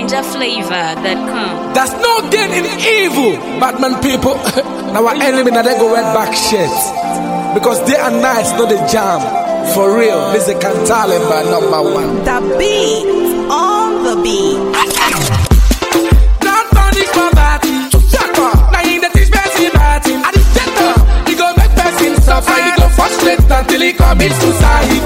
NinjaFlavor.com. There's no gain in evil, Batman people. Now our enemy now they go red back shit. Because day and night no the jam. For real, this is Cantale by #1. The beat on the beat. Don't punish my body. Now in the teach person body. I just get up. He go make person suffer. He go frustrate until he commits suicide.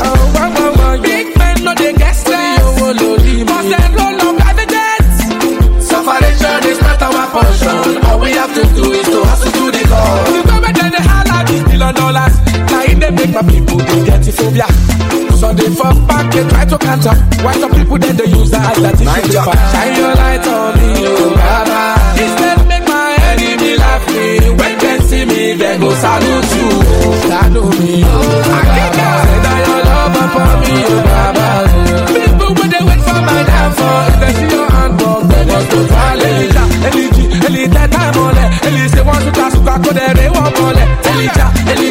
Big men no they get stress. Cause they roll up evidence. Sufferation is not our portion. All we have to do is to hustle to the goal. You go back and they holler $1 billion. Now in they make my people they get it phobia. So they fall back, they try to counter. Why some people then they use that as that issue paper. Shine your light on me, oh Baba. Instead make my enemy laugh me. When they see me, they go salute you. Salute me, oh Baba. Say that your love upon me, oh Baba. People when they wait for my downfall, if they see your hand walk, they just go try Elijah, Elijah, time on it. Elijah say one suka suka ko de re one on it. Elijah,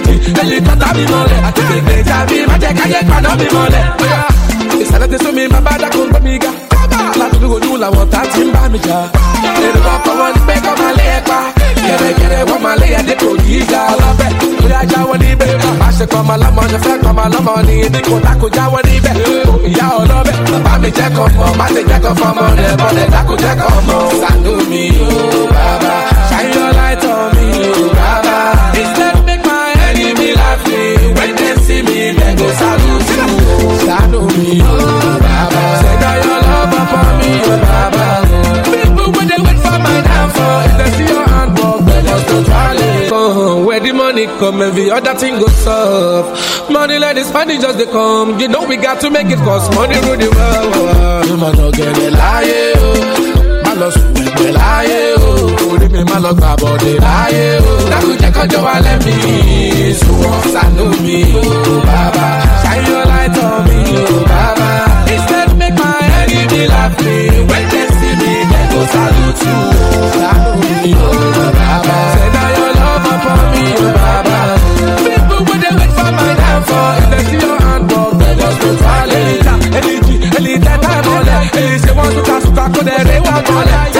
tata mi mole. I take it better me, my take I get pan on me mole. It's not this me, my bad I come me ga. Like to go do la want that in ba mi ja. They go come on back on my leg pa. Get it one my leg and they go giga love it. We are ja woni be. I say come ala mo, fe come ala mo ni ni ko ta ko ja woni be. Ya o love it. Ba mi je come on, ma te je come on, but they ta ko je come on. Sanu mi oh Baba. Shine your light on me oh Baba. Instead make my enemy laugh me. When they see me, they go salute you. Salute me oh Baba. Say that your love upon me oh Baba. People when they wait for my downfall, if they see your hand walk, they just go try it. Where the money come, every other thing goes up. Money like this, money just they come. You know we got to make it cause money rule the world. You man no get a lie, oh. My loss will be lie, oh. Only me my luck about the lie, oh. That could check out your let me. So once I know me, oh Baba. Shine your light on me, oh Baba. Instead make my enemy laugh me. When they see me, they go salute you. Salute me, oh Baba. Say that your love upon me, oh Baba. People when they wait for my downfall, if they see your hand walk, they just go try Elijah, Elijah, time on it. Elijah wants to cast back on their way, one on it.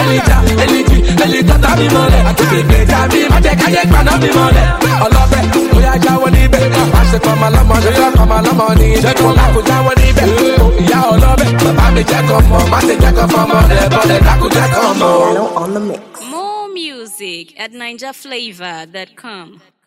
Elijah, tata mi mole. I keep it better me, I take a yak man on me mole. I love it, we are Jawani baby. I say come along, come along, just come back to Jawani baby. Yeah, I love it, but I'm a jack of mom, I say jack of mom, but I could jack of mom. On the mix. More music at NinjaFlavor.com.